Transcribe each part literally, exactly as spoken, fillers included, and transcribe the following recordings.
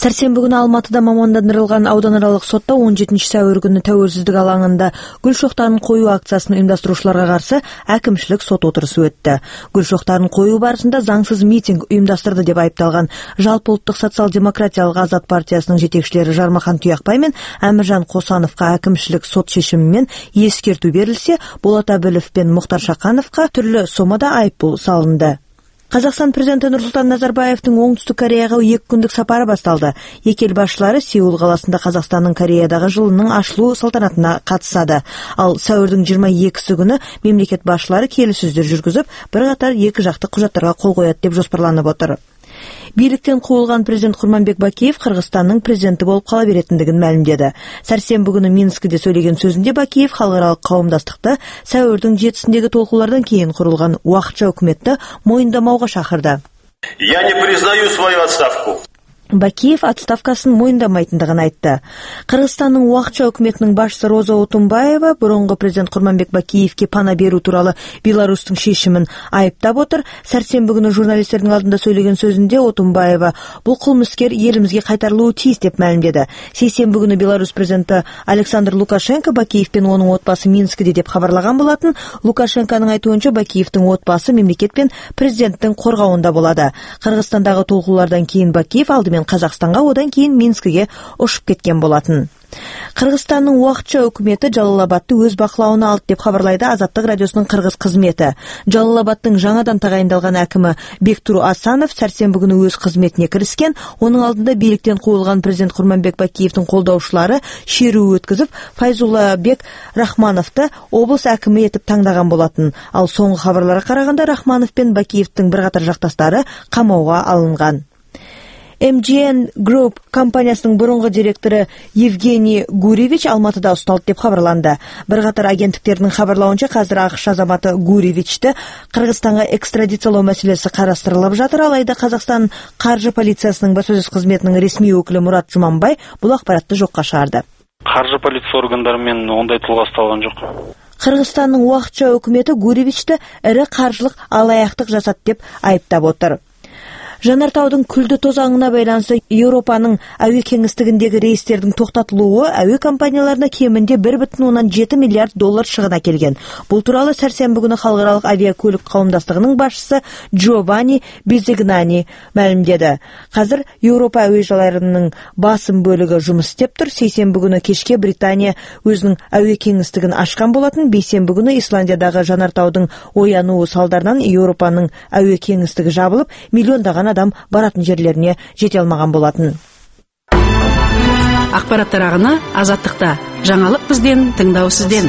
Сәрсенбі күні Алматыда мамандандырылған ауданаралық сотта он жетінші сәуір күні Тәуелсіздік алаңында гүл шоқтарын қою акциясын ұйымдастырушыларға қарсы әкімшілік сот отырысы өтті. Гүл шоқтарын қою барысында заңсыз митинг ұйымдастырды деп айыпталған Жалпыұлттық социал-демократиялық Азат партиясының жетекшілері Жармахан Тұяқбай мен Әміржан Қосановқа әкімшілік сот шешімімен ескерту берілсе, Болат Әбілов пен Мұхтар Шақановқа түрлі сомада айыппұл салынды. Қазақстан президенті Нұрсұлтан Назарбаевтың оңтүстік Кореяға екі күндік сапары басталды. Екі ел басшылары Сеул қаласында Қазақстанның Кореядағы жылының ашылу салтанатына қатысады. Ал сәуірдің жиырма екісі күні мемлекет басшылары келіссөздер жүргізіп, бірқатар екі жақты құжаттарға қол қояды деп жоспарланып отыр. Биліктен қуылған президент Құрманбек Бакиев Қырғызстанның президенті болып қала беретіндігін мәлімдеді. Сәрсенбі күні Минскіде сөйлеген сөзінде Бакиев халықаралық қауымдастықты сәуірдің жетісіндегі толқулардан кейін құрылған уақытша үкіметті мойындамауға шақырды. Я не признаю свою отставку. Бакиев отставкасын мойындамайтындығын айтты. Қырғызстанның уақытша үкіметінің басшысы Роза Отунбаева бұрынғы президент Құрманбек Бакиевке пана беру туралы Беларусьтың шешімін айыптап отыр. Сәрсенбі күні журналистердің алдында сөйлеген сөзінде Отунбаева бұл қылмыскер елімізге қайтарылуы тиіс деп мәлімдеді. Сейсенбі күні Беларусь президенті Александр Лукашенко Бакиев пен оның отбасы Минскіде деп хабарлаған болатын. Лукашенконың айтуынша Бакиевтің отбасы мемлекет пен президенттің қорғауында болады. Қырғызстандағы толқулардан кейін Бакиев алдымен Қазақстанға, одан кейін Минскіге ұшып кеткен болатын. Қырғызстанның уақытша үкіметі Жалалабадты өз бақылауына алды деп хабарлайды Азаттық радиосының қырғыз қызметі. Жалалабадтың жаңадан тағайындалған әкімі Бектур Асанов сәрсенбі күні өз қызметіне кіріскен. Оның алдында биліктен қуылған президент Құрманбек Бакиевтің қолдаушылары шеру өткізіп, Файзулла Бек Рахмановты облыс әкімі етіп таңдаған болатын. Ал соңғы хабарларға қарағанда Рахманов пен Бакиевтің бірқатар жақтастары қамауға алынған. эм джи эн Group компаниясының бұрынғы директоры Евгений Гуревич Алматыда ұсталды деп хабарланды. Бірқатар агенттіктердің хабарлауынша қазір ақш азаматы Гуревичті Қырғызстанға экстрадициялау мәселесі қарастырылып жатыр. Алайда Қазақстан қаржы полициясының баспасөз қызметінің ресми өкілі Мұрат Жұманбай бұл ақпаратты жоққа шығарды. Қаржы полиция органдарымен ондай тұлға ұсталған жоқ. Қырғызстанның уақытша үкіметі Гуревичті ірі қаржылық алаяқтық жасады деп айыптап отыр. Жанартаудың күлді тозаңына байланысты Еуропаның әуе кеңістігіндегі рейстердің тоқтатылуы әуе компанияларына кемінде бір бүтін оннан жеті миллиард доллар шығын әкелген. Бұл туралы сәрсенбі күні халықаралық авиакөлік қауымдастығының басшысы Джованни Безигнани мәлімдеді. Қазір Еуропа әуежайларының басым бөлігі жұмыс істеп тұр. Сейсенбі күні кешке Британия өзінің әуе кеңістігін ашқан болатын. Бейсенбі күні Исландиядағы жанартаудың оянуы салдарынан Еуропаның әуе кеңістігі жабылып, миллиондаған адам баратын жерлеріне жете алмаған болатын. Ақпараттар ағыны Азаттықта. Жаңалық бізден, тыңдау сізден.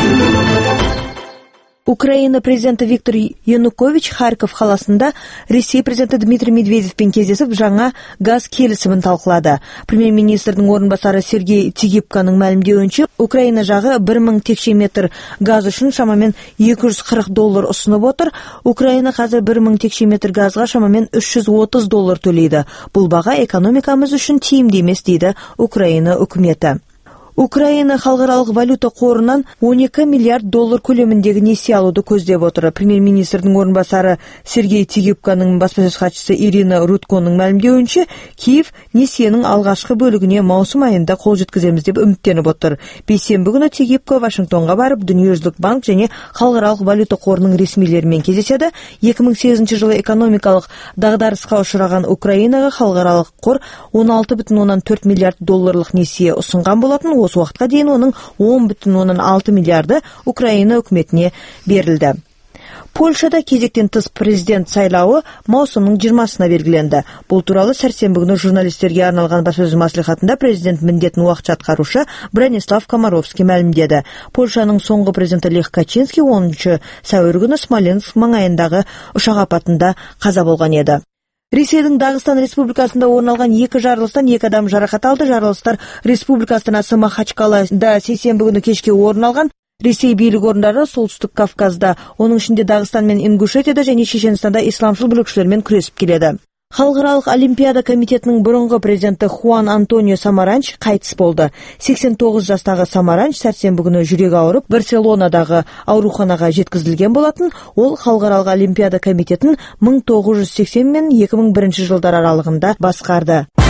Украина президенті Виктор Янукович Харьков қаласында Ресей президенті Дмитрий Медведевпен кездесіп жаңа газ келісімін талқылады. Премьер-министрдің орынбасары Сергей Тигипканың мәлімдеуінше, Украина жағы бір мың текше метр газ үшін шамамен екі жүз қырық доллар ұсынып отыр. Украина қазір бір мың текше метр газға шамамен үш жүз отыз доллар төлейді. Бұл баға экономикамыз үшін тиімді емес дейді Украина үкіметі. Украина халықаралық валюта қорынан он екі миллиард доллар көлеміндегі несие алуды көздеп отыр. Премьер-министрдің орынбасары Сергей Тигипканың баспасөз хатшысы Ирина Рудконың мәлімдеуінше, Киев несиенің алғашқы бөлігіне маусым айында қол жеткіземіз деп үміттеніп отыр. Бейсенбі күні Тигипка Вашингтонға барып, Дүниежүзілік банк және халықаралық валюта қорының ресмилерімен кездеседі. екі мың сегізінші жылы экономикалық дағдарысқа ұшыраған Украинаға халықаралық қор он алты бүтін оннан төрт миллиард долларлық несие ұсынған болатын. Осы уақытқа дейін оның он бүтін оннан алты миллиарды Украина үкіметіне берілді. Польшада кезектен тыс президент сайлауы маусымның жиырмасына белгіленді. Бұл туралы сәрсенбі күні журналистерге арналған баспасөз мәслихатында президент міндетін уақытша атқарушы Бранислав Комаровский мәлімдеді. Польшаның соңғы президенті Лех Качинский оныншы сәуір күні Смоленск маңайындағы ұшақ апатында қаза болған еді. Ресейдің Дағыстан республикасында орын алған екі жарылыстан екі адам жарақат алды. Жарылыстар республика астанасы Махачкалада сейсенбі күні кешке орын алған. Ресей билік орындары солтүстік Кавказда, оның ішінде Дағыстан мен Ингушетияда және Шешенстанда исламшыл бүлікшілермен күресіп келеді. Халықаралық олимпиада комитетінің бұрынғы президенті Хуан Антонио Самаранч қайтыс болды. сексен тоғыз жастағы Самаранч сәрсенбі күні жүрегі ауырып Барселонадағы ауруханаға жеткізілген болатын. Ол халықаралық олимпиада комитетін мың тоғыз жүз сексен мен екі мың бірінші жылдар аралығында басқарды.